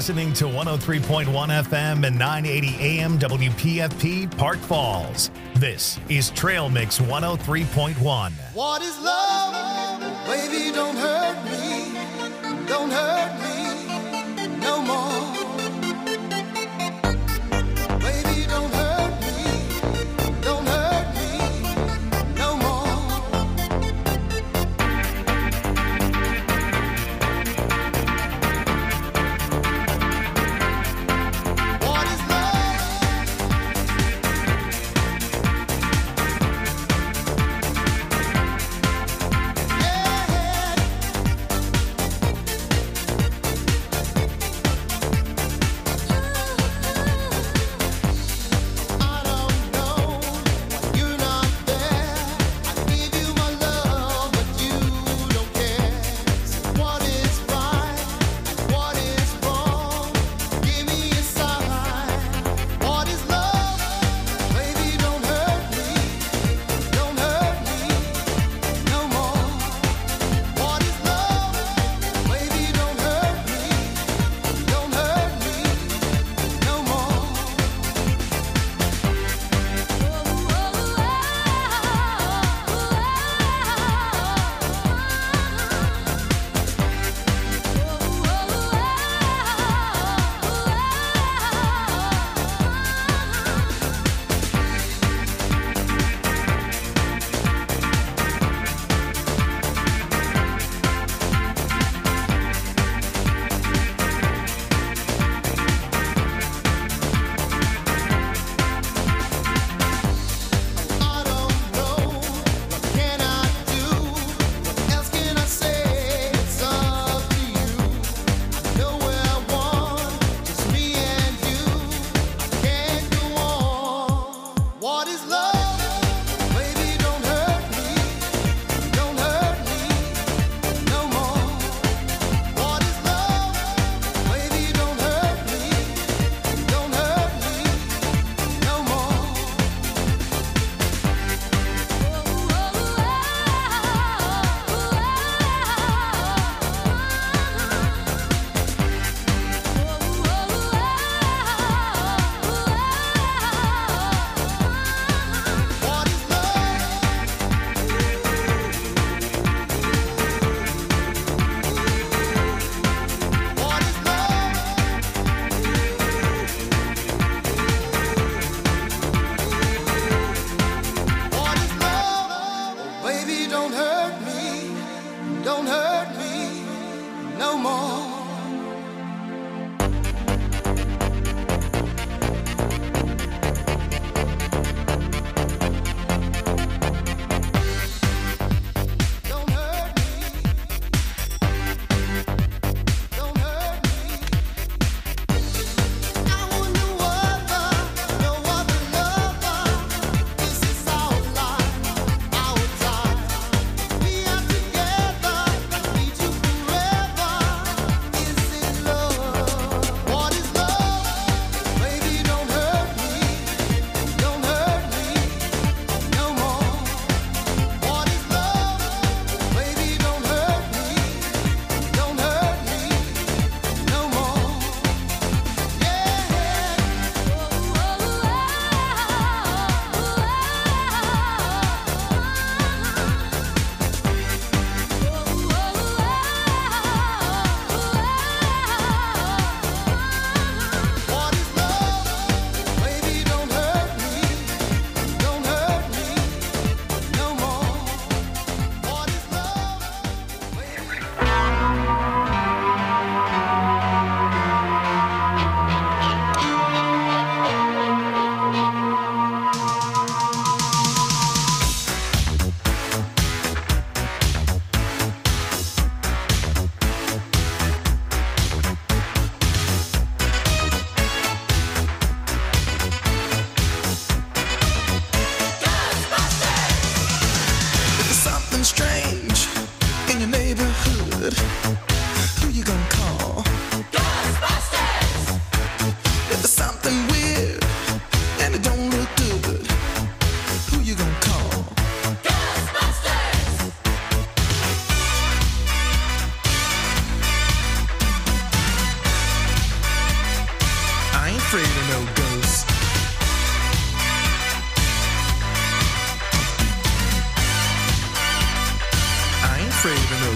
listening to 103.1 FM and 980 AM WPFP Park Falls. This is Trail Mix 103.1. What is love? Baby, don't hurt me. Don't hurt me no more. Baby, don't hurt me. Don't hurt me no more. What is love? Yeah.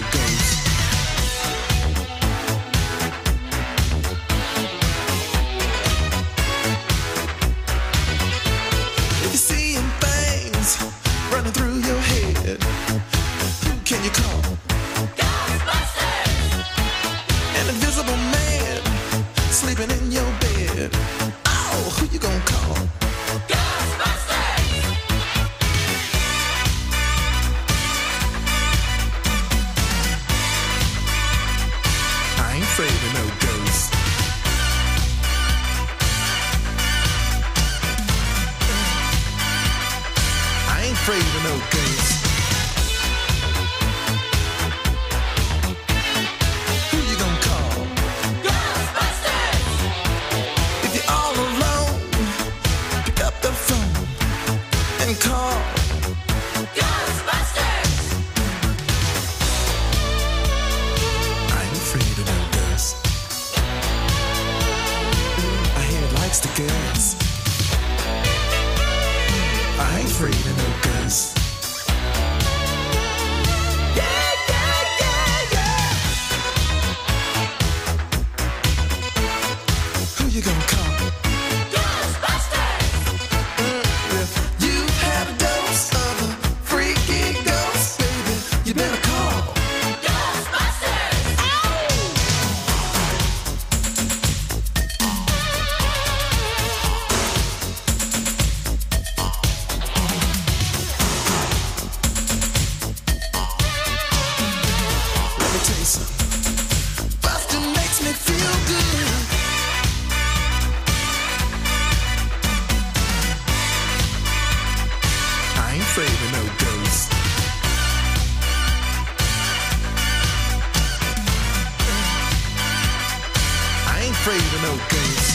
ghost. If you're seeing things running through your head, who can you call? Ghostbusters! An invisible man sleeping in your bed. Oh, who you gonna call? Ghostbusters! I ain't afraid of no ghosts. I ain't afraid of no ghosts. Who you gonna call? Ghostbusters! If you're all alone, pick up the phone and call Ghostbusters! I ain't afraid of no ghosts. My head likes the gas. I ain't afraid of no ghosts. Yeah, yeah, yeah, yeah. Who you gonna call? Ghostbusters! If you had a dose of a freaky ghost, baby, you better call Ghostbusters! Let me tell you something. Buster makes me feel good. I ain't afraid of no ghosts. I ain't afraid of no ghosts.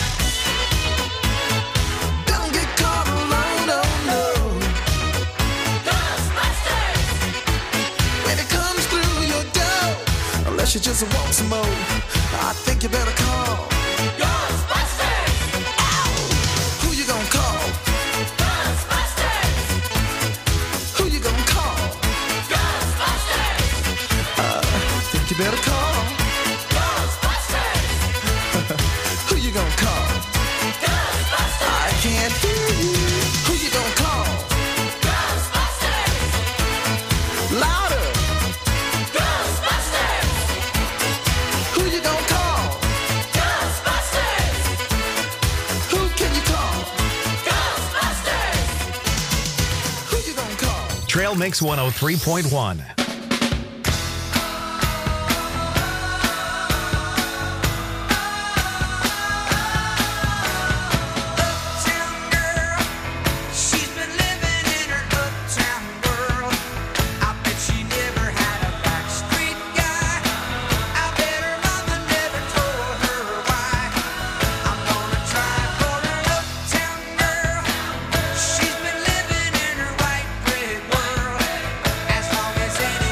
Don't get caught alone, oh no. Ghostbusters! When it comes through your door, unless you just want some more, I think you better call Ghostbusters! Ow! Who you gonna call? Ghostbusters! Who you gonna call? Ghostbusters! Think you better call Ghostbusters! Who you gonna call? Ghostbusters! I can't hear you. Who you gonna call? Ghostbusters! Louder! Ghostbusters! Who you gonna call? Ghostbusters! Who can you call? Ghostbusters! Who you gonna call? Trail Mix 103.1. Uptown girl, she's been living in her uptown world. I bet she never had a backstreet guy. I bet her mother never told her why. I'm gonna try for an uptown girl. She's been living in her white bread world. As long as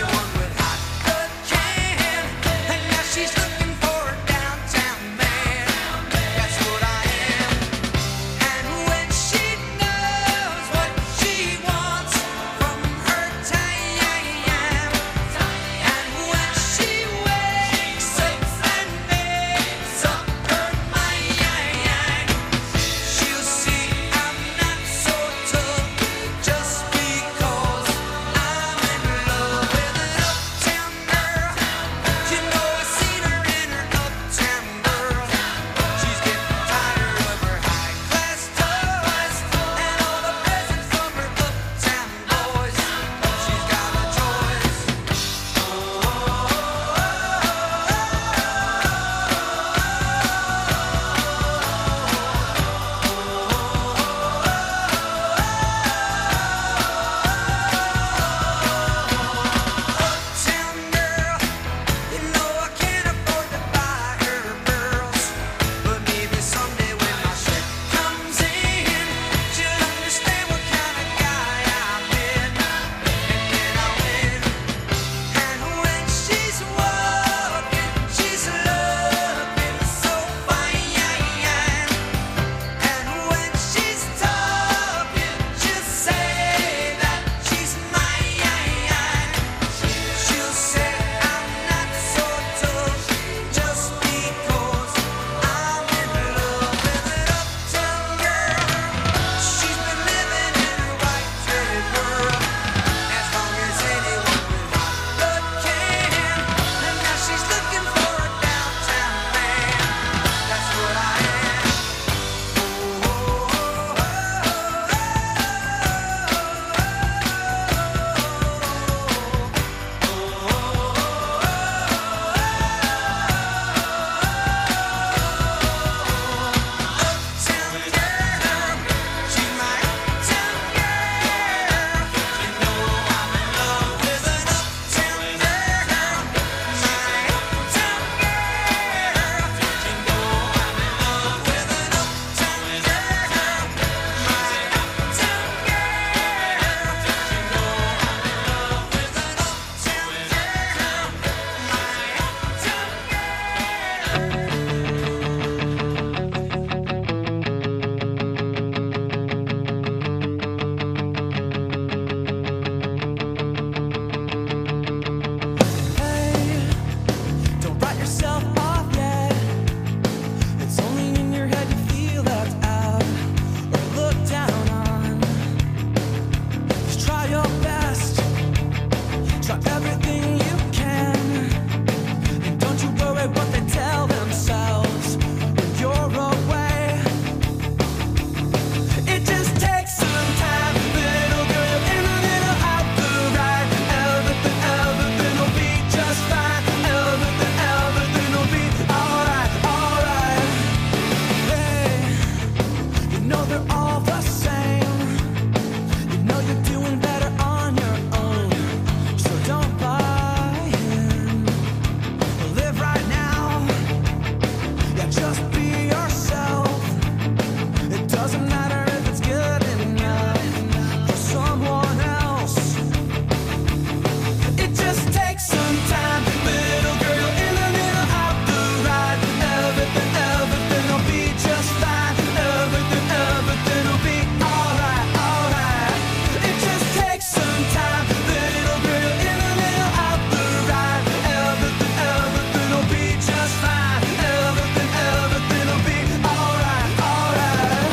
all the same. You know you're doing better on your own, so don't buy in. Live right now, yeah, just be yourself. It doesn't matter if it's good enough for someone else. It just takes some time, little girl, in a little out the ride. Everything will be just fine. Everything will be alright, alright. It just takes some time, little girl, in a little out the ride. Everything will be just fine. Everything will be alright, alright.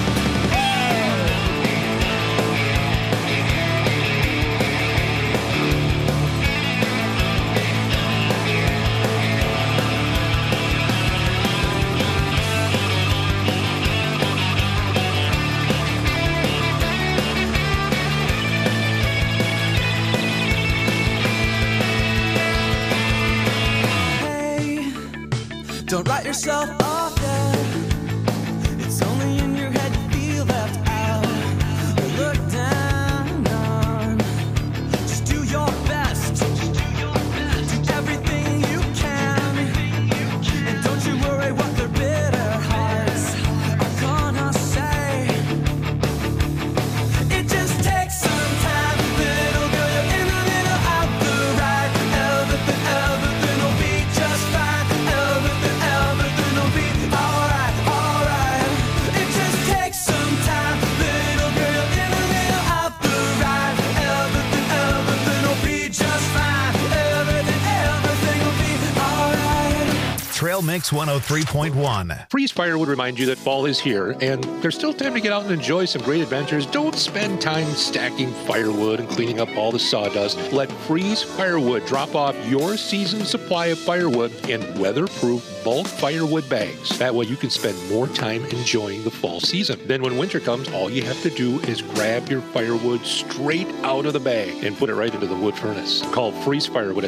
Hey, don't write yourself off yet. It's only in your head you feel left out or looked down on. Just do your best. Do everything you can. And don't you worry what their bitter hearts are gonna say. It just takes some time, little girl, you're in a little out the ride. Everything will be just fine. Everything will be alright, alright. It just takes some time, little girl, you're in a little out the ride. Everything will be just fine. Everything will be alright. Trail Mix 103.1. Freeze Fire would remind you that fall is here, and there's still time to get out and enjoy some great adventures. Don't spend time stacking firewood and cleaning up all the sawdust. Let Freeze Firewood drop off your season's supply of firewood in weatherproof bulk firewood bags. That way you can spend more time enjoying the fall season. Then when winter comes, all you have to do is grab your firewood straight out of the bag and put it right into the wood furnace. Call Freeze Firewood at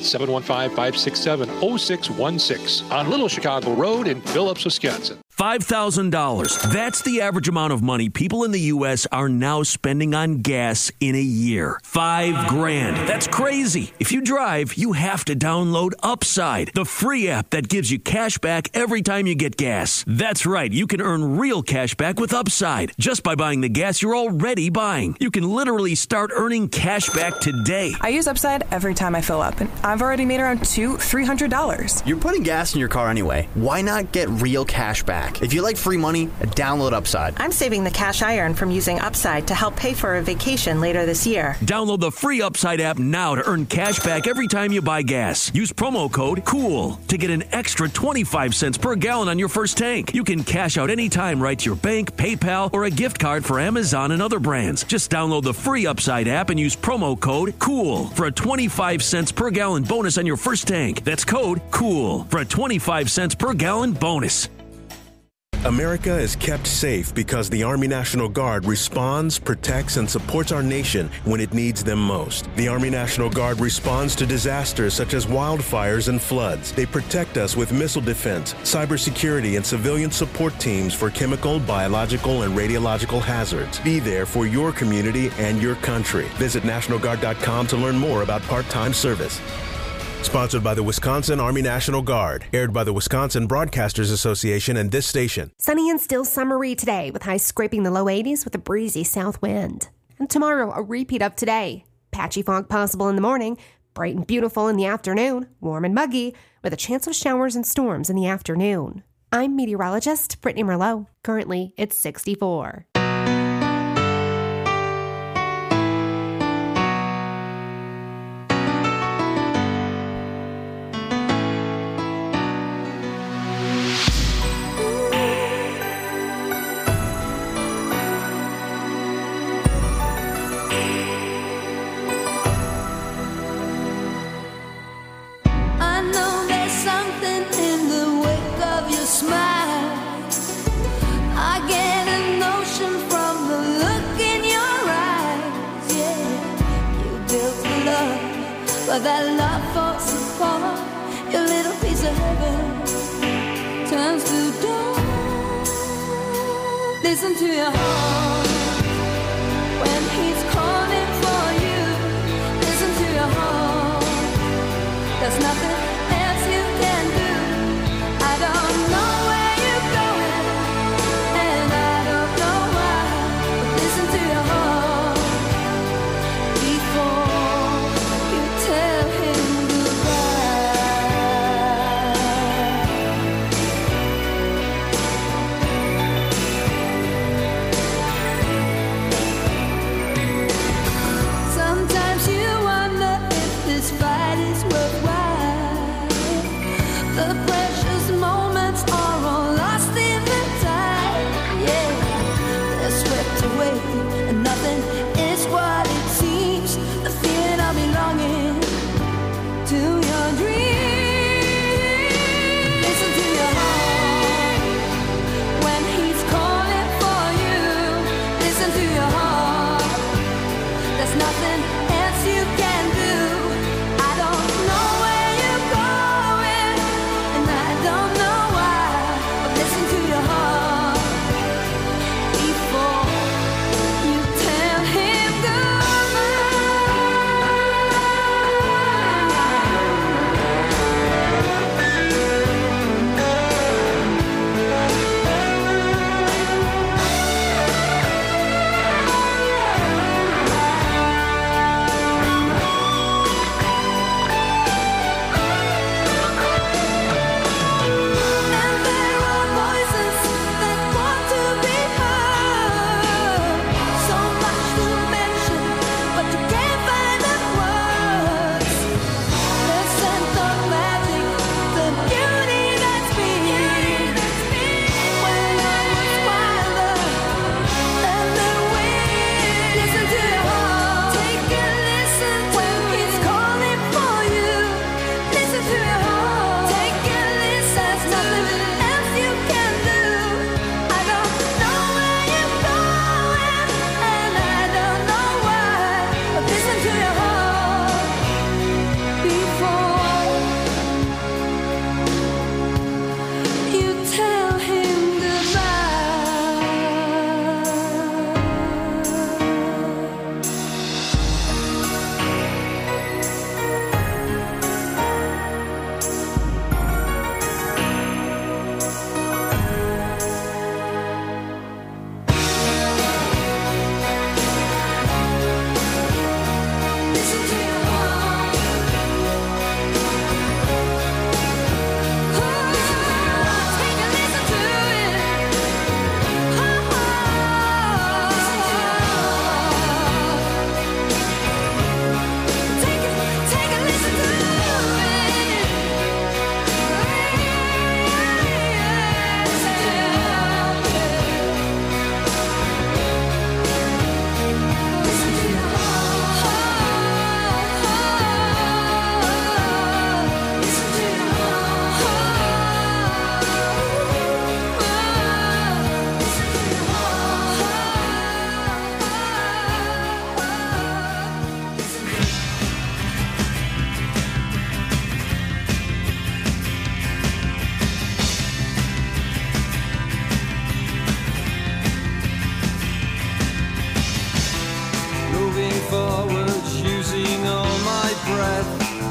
715-567-0616 on Little Chicago Road in Phillips, Wisconsin. $5,000. That's the average amount of money people in the U.S. are now spending on gas in a year. $5,000. That's crazy. If you drive, you have to download Upside, the free app that gives you cash back every time you get gas. That's right. You can earn real cash back with Upside just by buying the gas you're already buying. You can literally start earning cash back today. I use Upside every time I fill up, and I've already made around $200-$300. You're putting gas in your car anyway. Why not get real cash back? If you like free money, download Upside. I'm saving the cash I earn from using Upside to help pay for a vacation later this year. Download the free Upside app now to earn cash back every time you buy gas. Use promo code COOL to get an extra 25 cents per gallon on your first tank. You can cash out anytime right to your bank, PayPal, or a gift card for Amazon and other brands. Just download the free Upside app and use promo code COOL for a 25 cents per gallon bonus on your first tank. That's code COOL for a 25 cents per gallon bonus. America is kept safe because the Army National Guard responds, protects, and supports our nation when it needs them most. The Army National Guard responds to disasters such as wildfires and floods. They protect us with missile defense, cybersecurity, and civilian support teams for chemical, biological, and radiological hazards. Be there for your community and your country. Visit NationalGuard.com to learn more about part-time service. Sponsored by the Wisconsin Army National Guard. Aired by the Wisconsin Broadcasters Association and this station. Sunny and still summery today with highs scraping the low 80s with a breezy south wind. And tomorrow, a repeat of today. Patchy fog possible in the morning, bright and beautiful in the afternoon, warm and muggy, with a chance of showers and storms in the afternoon. I'm meteorologist Brittany Merlot. Currently, it's 64. But that love falls apart. Your little piece of heaven turns to dawn. Listen to your heart. breath.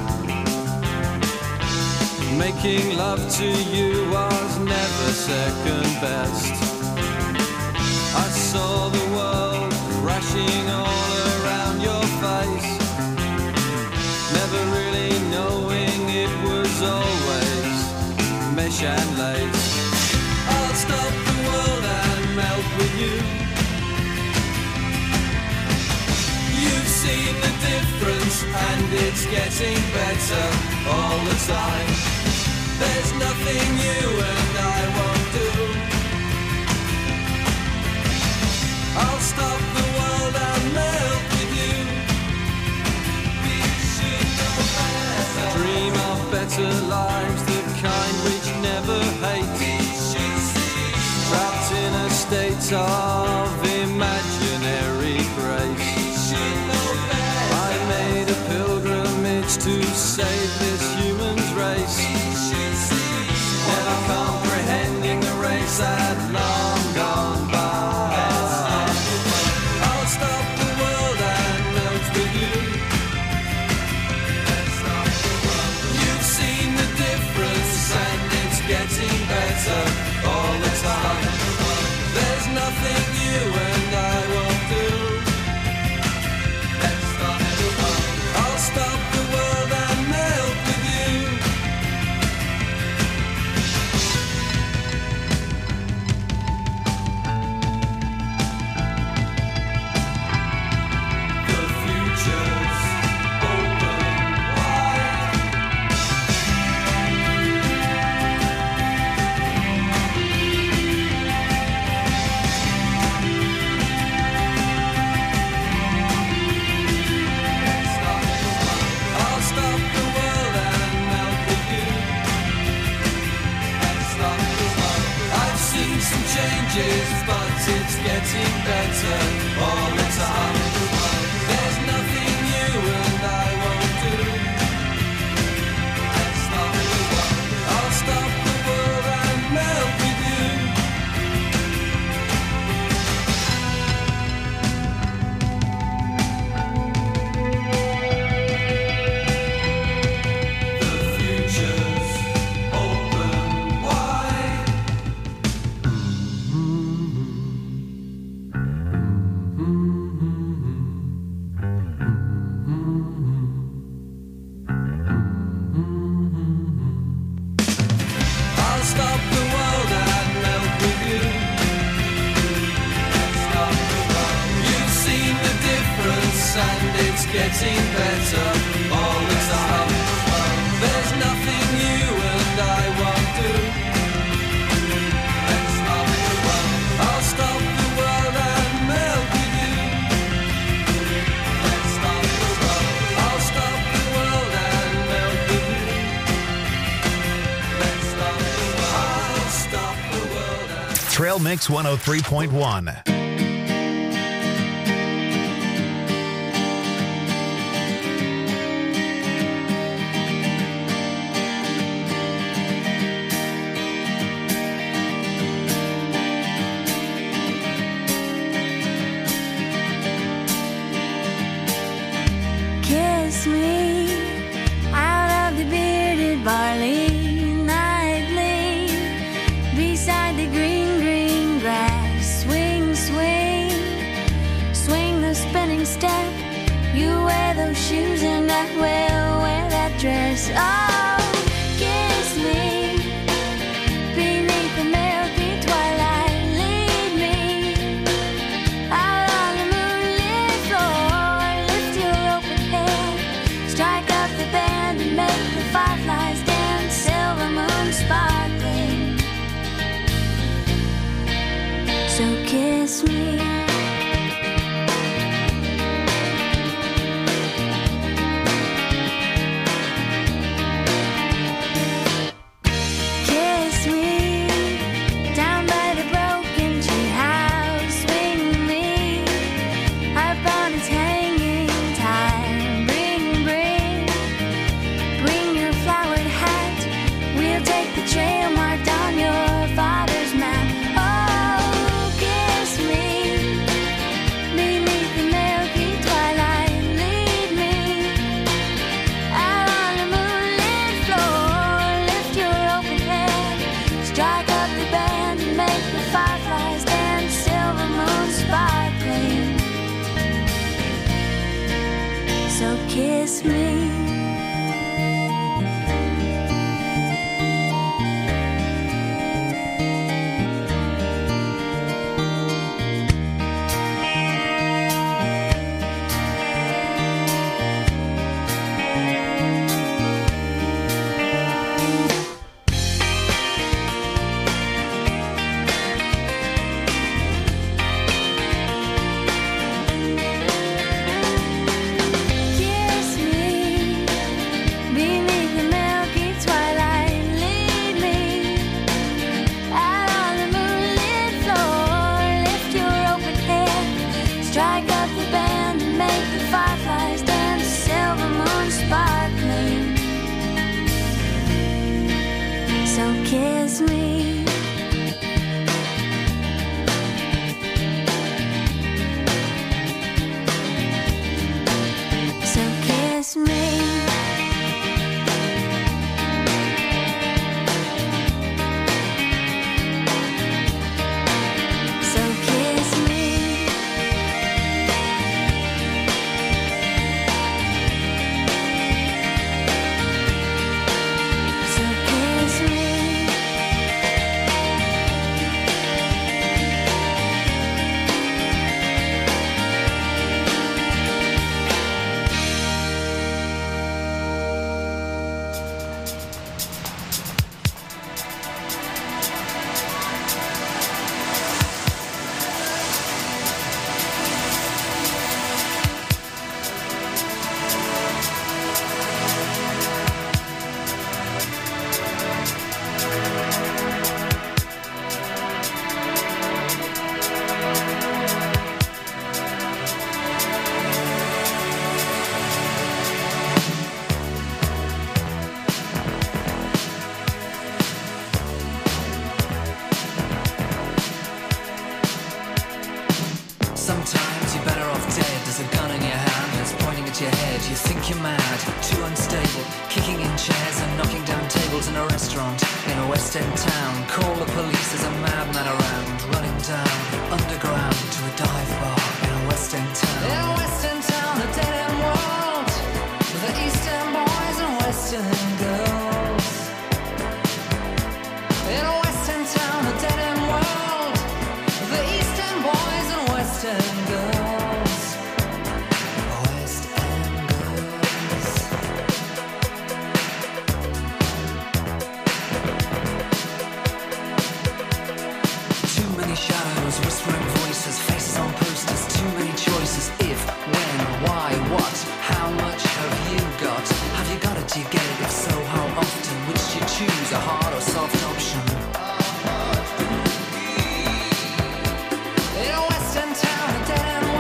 Making love to you was never second best. I saw the world crashing all around your face, never really knowing it was always mesh and lace. I'll stop the world and melt with you. You've seen the difference and it's getting better all the time. There's nothing you and I won't do. I'll stop the world and melt with you. We should know better. Dream of better lives, the kind which never hate. We should see. Trapped in a state of imaginary grace. We should know better. I made a pilgrimage to save this human's race. Never comprehending the race had long gone by. I'll stop the world and melt with you. You've seen the difference and it's getting better all the time. There's nothing you and I won't do. I'll stop the world and melt with you. Changes, but it's getting better all the time. There's nothing you and I won't do. I'll stop the world and melt with you. The future's open wide. I'll stop the world and melt with you. You've seen the difference and it's getting better all the time. There's nothing you and I won't do. I'll stop the world and melt with you. I'll stop the world and melt with you. I'll stop the world and Trail Mix 103.1. Kiss me out of the bearded barley nightly, beside the green, green grass. Swing, swing, swing the spinning step. You wear those shoes and I will wear that dress. Oh, kiss me beneath the milky twilight. Lead me out on the moonlit floor. Lift your open head, strike up the band and make the fireflies dance. Silver moon sparkling. So kiss me. kiss me. Kiss me beneath the milky twilight. Lead me out on the moonlit floor. Lift your open hair, strike up the band and make the fireflies dance. Silver moon sparkling. So kiss me. So kiss me. So kiss me. So kiss me. Sometimes you're better off dead. There's a gun in your hand and it's pointing at your head. You think you're mad, too unstable, kicking in chairs and knocking down tables in a restaurant in a West End town. Call the police, there's a madman around, running down underground to a dive bar in a West End town. In a West End town, a dead end world, with the East End boys and West End girls. In a West End town, a dead end world, with the East End boys and West End girls. West End girls. Too many shadows, whispering voices, faces on posters, too many choices. If, when, why, what, how much have you got? Have you got it, do you get it? If so, how often? Which do you choose, a hard or soft option? In a West End town, a dead end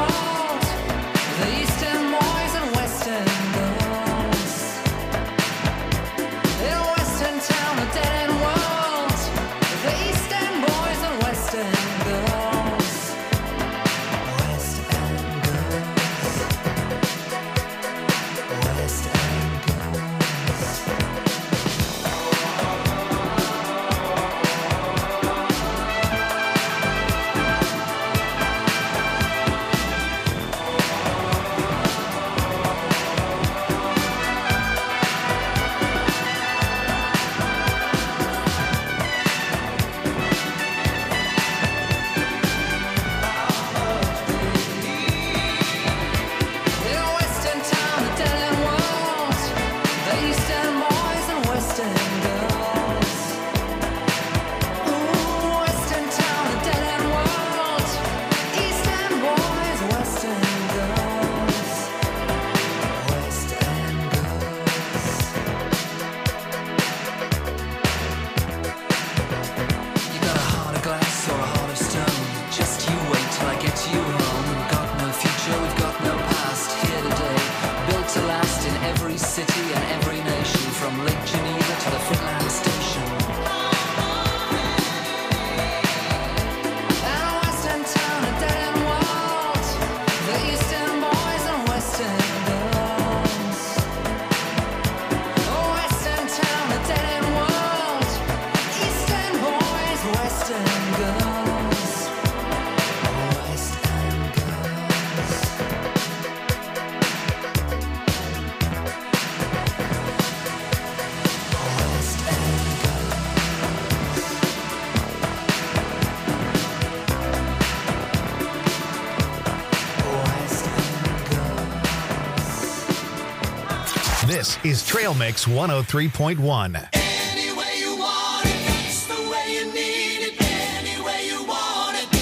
This is Trail Mix 103.1. Any way you want it, that's the way you need it. Any way you want it.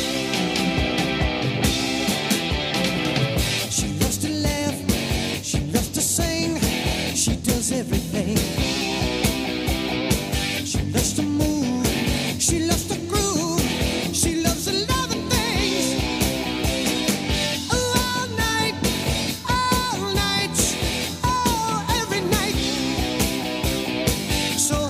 She loves to laugh, she loves to sing, she does everything. She loves to move, she loves to groove, she loves a lot of things. All night, oh, every night. So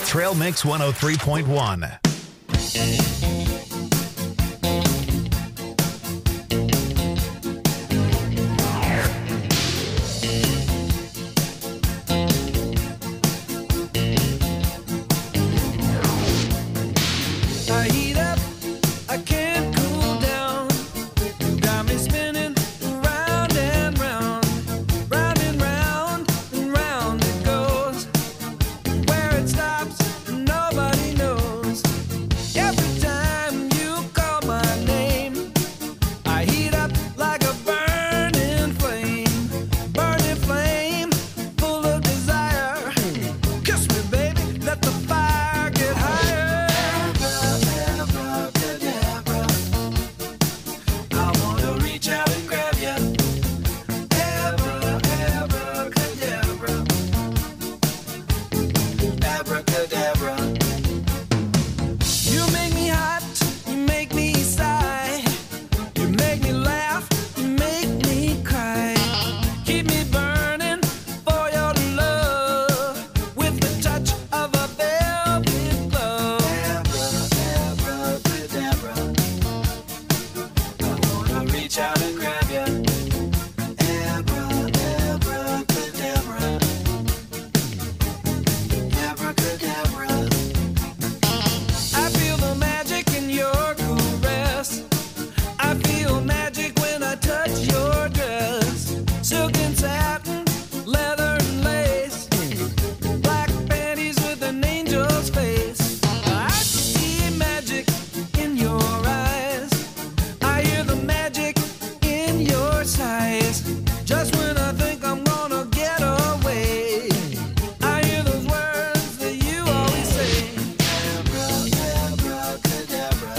Trail Mix 103.1. I heat up, I can't cool down. Got me spinning round and round, round and round and round it goes. Where it stops, nobody knows. Every time you call my name, I heat up like a burning flame, full of desire. Kiss me, baby, let the fire get higher. I wanna reach out and grab you. Abracadabra. Abracadabra. You make me hot, you make me sigh. You make me laugh, you make me cry. Keep me burning for your love with the touch of a velvet glove. Abracadabra. I wanna reach out and grab you. Abracadabra. Abracadabra. I feel the magic in your caress. I feel magic when I touch your dress. Silk and satin, leather and lace. Black panties with an angel's face. I see magic in your eyes. I hear the magic in your sighs. Just when I think I'm gonna get away, I hear those words that you always say. Abracadabra.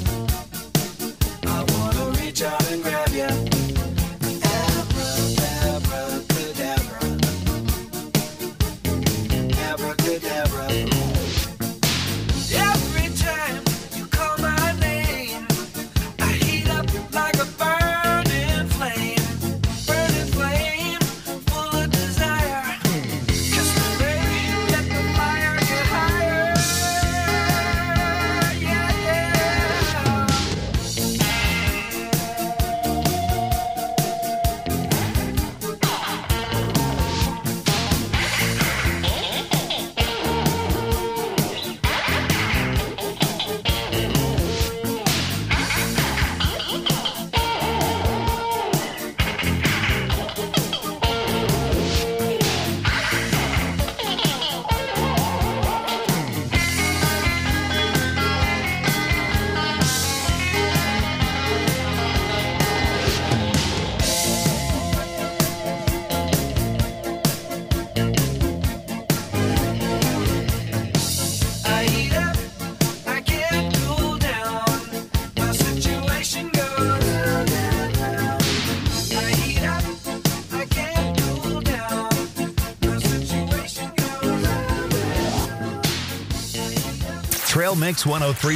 I wanna reach out and grab you. Abracadabra. Abracadabra. Every time you call my name, I heat up like a burning flame, full of desire. Kiss me, baby, let the fire get higher. Yeah, yeah. I heat up, I can't cool down. My situation goes round and round. I heat up, I can't cool down. My situation goes round and round. Trail Mix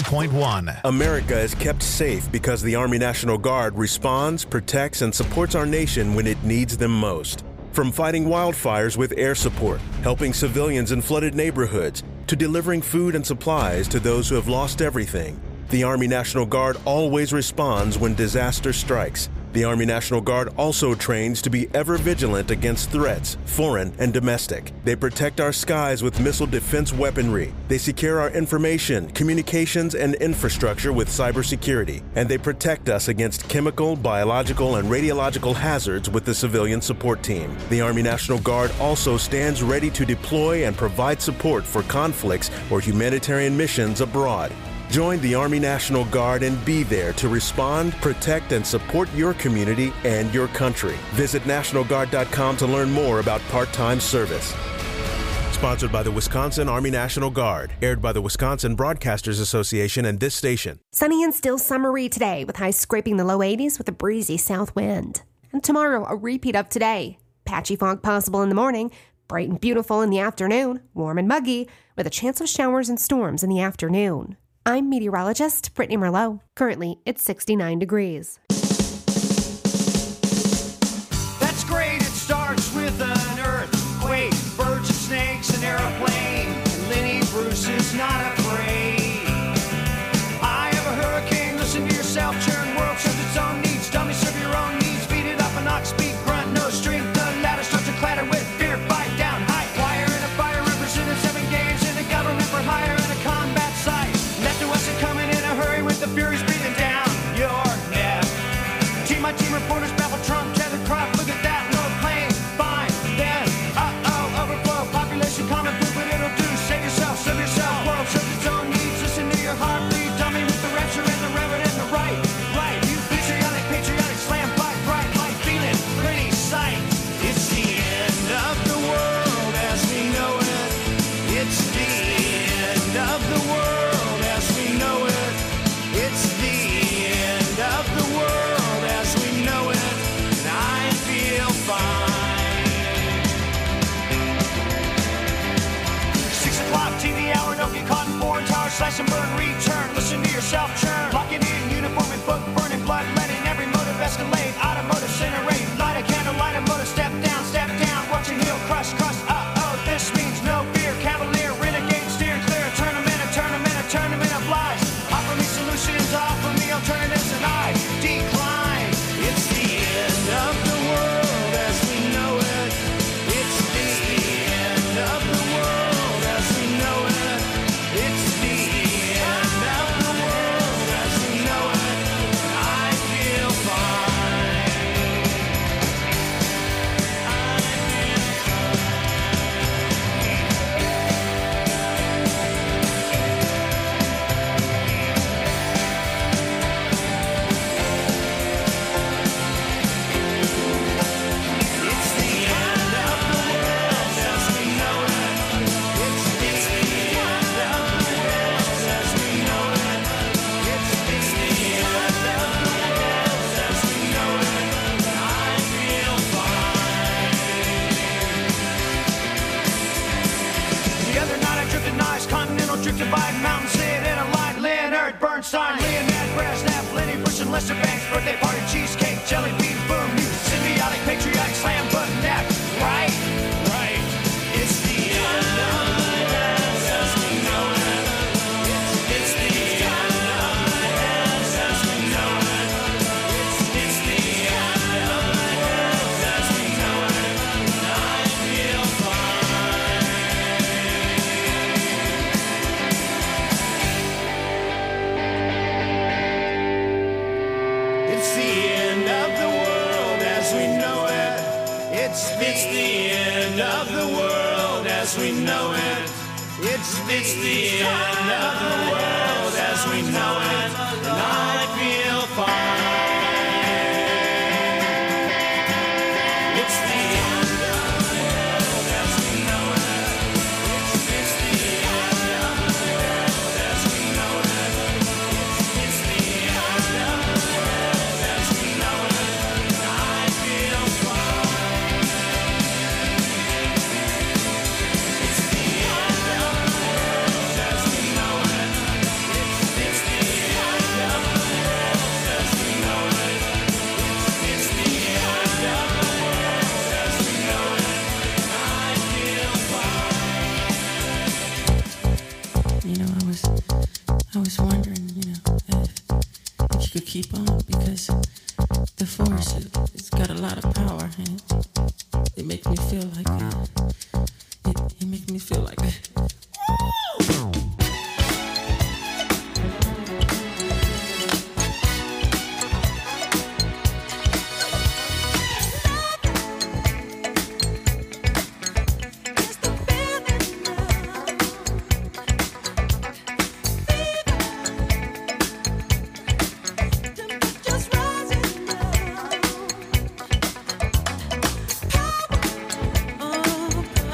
103.1. America is kept safe because the Army National Guard responds, protects, and supports our nation when it needs them most. From fighting wildfires with air support, helping civilians in flooded neighborhoods, to delivering food and supplies to those who have lost everything, the Army National Guard always responds when disaster strikes. The Army National Guard also trains to be ever vigilant against threats, foreign and domestic. They protect our skies with missile defense weaponry. They secure our information, communications, and infrastructure with cybersecurity. And they protect us against chemical, biological, and radiological hazards with the civilian support team. The Army National Guard also stands ready to deploy and provide support for conflicts or humanitarian missions abroad. Join the Army National Guard and be there to respond, protect, and support your community and your country. Visit NationalGuard.com to learn more about part-time service. Sponsored by the Wisconsin Army National Guard. Aired by the Wisconsin Broadcasters Association and this station. Sunny and still summery today with highs scraping the low 80s with a breezy south wind. And tomorrow, a repeat of today. Patchy fog possible in the morning, bright and beautiful in the afternoon, warm and muggy, with a chance of showers and storms in the afternoon. I'm meteorologist Brittany Merlot. Currently, it's 69 degrees. That's great. It starts with an earthquake, birds and snakes, an airplane, and Lenny Bruce This is not afraid. Eye of a hurricane, listen to yourself churn. World serves its own needs. Dummy, serve your own needs. Feed it up an ox, speak, grunt, no strength. The ladder starts to clatter with fear. Fight down, high wire in a fire. Represented 7 games in the government for hire and a combat site. Left to us and coming in a hurry with the furies breathing down your neck. Team by team reporters babble Trump, tethered crop. Look at that, no plane. Fine, then, overflow. Population common poop, but it'll do. Save yourself, serve yourself. World serves its own needs. Listen to your heart bleed. Dummy with the rapture and the reverend and the right. Right, you patriotic slam fight. Bright light, feeling pretty sight. It's the end of the world as we know it. It's the end of the world as we know it. It's the end of the world as we know it. And I feel fine. 6 o'clock TV hour, don't get caught in foreign tower. Slash and burn, return. Listen to yourself churn. Locking in uniform and book burning, blood letting every motive escalate. Automotive incinerate. Light a candle, light a motor. Step down, watch your heel crush. This means no fear. Cavalier, renegade, steer clear. A tournament of lies. Offer me solutions, offer me alternatives, and I decline. It's the end of the world as we know it. It's the end of the world as we know it. It's the end of the world as we know it. I feel fine. It's the end of the world as we know it. It's the end of the world as we know it. It's the end of the world as we know it. I feel fine. The other night I drifted nice, continental drift divide, mountain sit in a light, Leonard Bernstein, Leonard Brezhnev, Lenny Bruce and Lester Banks, birthday party, cheesecake, jelly bean, boom, you symbiotic, patriotic, slam button neck, right? It's the end of the world as we know it. It's the end of the world as we know it. It's the end of the world as we know it. I feel fine. It's the end of the world as we know it. It's the end of the world as we know it. It's the end of the world as we know it. And I feel fine. It's the end of the world as we know it. It's the end of the world as we know it. It's the end of the world as we know it. And I feel fine. It's the end of the world as we know it. It's the end of the world as we know it. It's the end of the world as we know it. And I feel fine. You know, I was wondering, if you could keep on, because the force, it's got a lot of power, and it makes me feel like it makes me feel like Just rising now.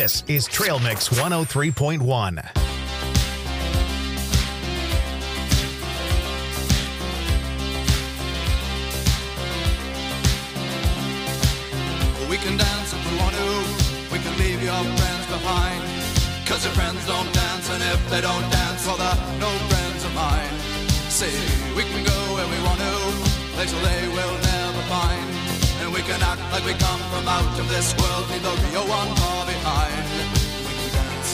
This is Trail Mix 103.1. We can dance if we want to. We can leave your friends behind. Cause your friends don't dance, and if they don't dance, well, they're no friends of mine. See, we can go where we want to, places they will never find. And we can act like we come from out of this world, leave the real one far behind. We can dance.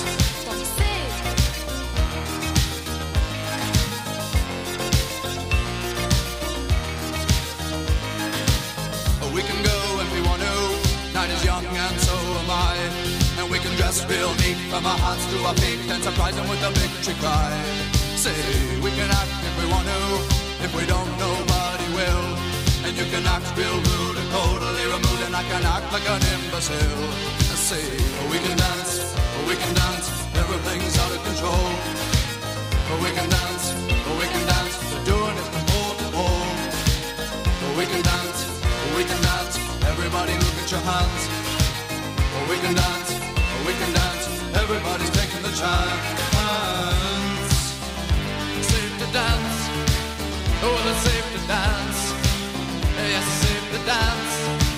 We can go if we want to. Night is young and so am I. And we can dress real neat from our hearts to our feet and surprise them with a victory cry. Say, we can act if we want to. If we don't, nobody will. And you can act real rude and totally removed, and I can act like an imbecile. Say, we can dance, everything's out of control. We can dance, we're doing it from pole to pole. We can dance, everybody look at your hands. We can dance, everybody's taking the chance. Safe to dance, oh, it's safe to dance. Yes, it's safe to dance.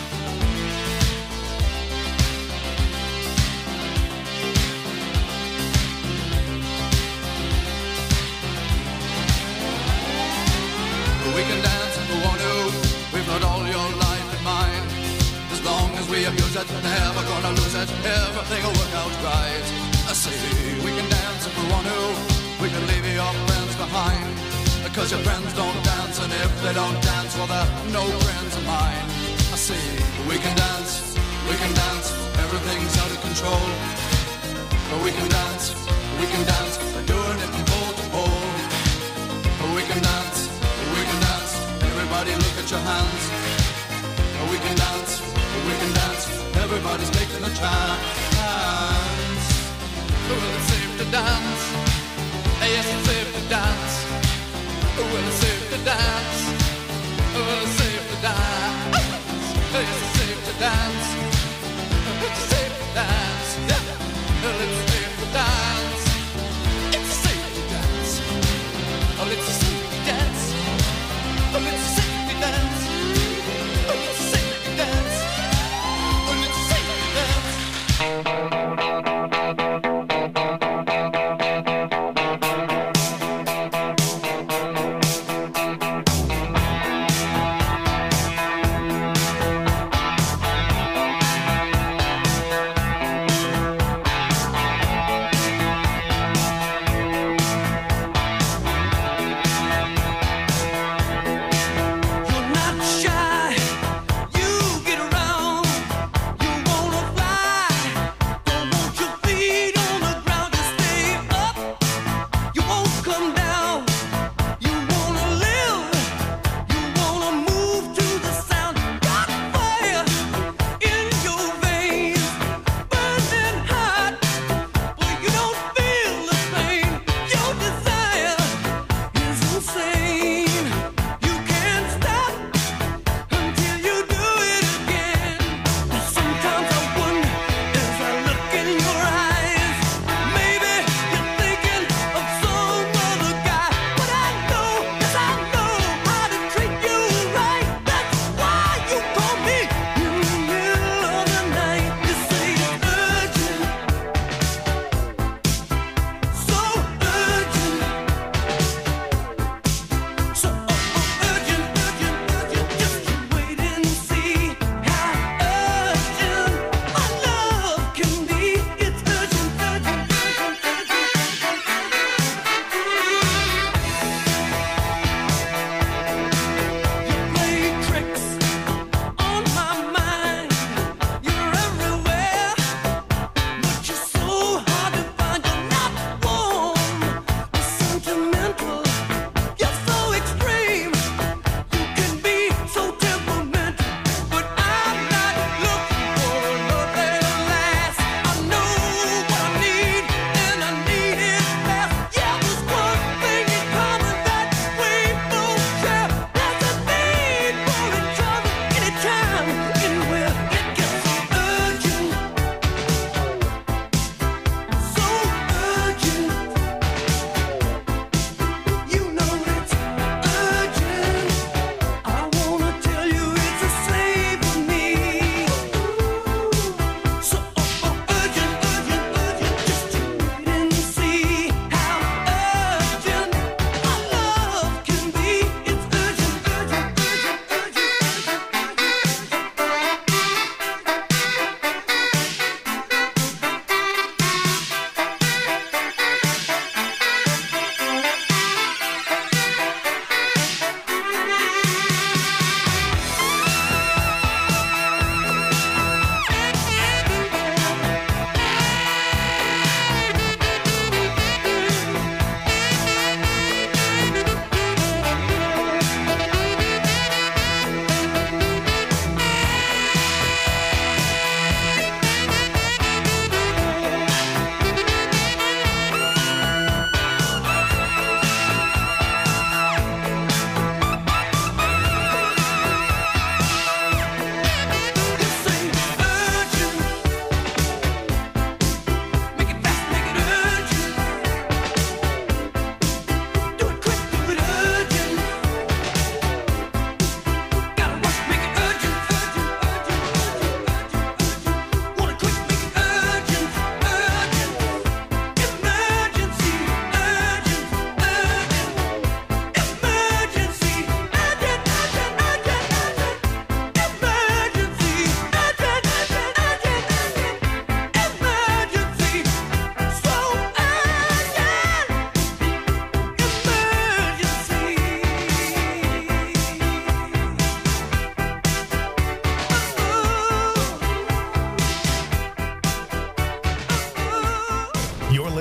We can dance if we want to. We've got all your life in mind. As long as we abuse it, never gonna lose it. Everything will work out right. I say we can dance if we want to. We can leave your friends behind. Because your friends don't dance, and if they don't dance, well, they're no friends of mine. I say we can dance, everything's out of control. But we can dance, we're doing it from pole to pole. We can dance, everybody look at your hands. We can dance, everybody's taking a chance. Well, it's safe to dance, yes, it's safe to dance. Well, it's safe to dance, well, it's safe to dance. Yes, it's safe to dance, it's safe to dance. Well, it's safe to dance, it's safe to dance. Oh, it's safe to dance. Oh, it's safe to dance. Oh, it's safe to dance. Oh, it's safe to dance.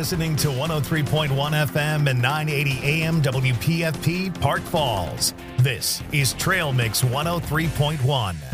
listening to 103.1 FM and 980 AM WPFP Park Falls. This is Trail Mix 103.1.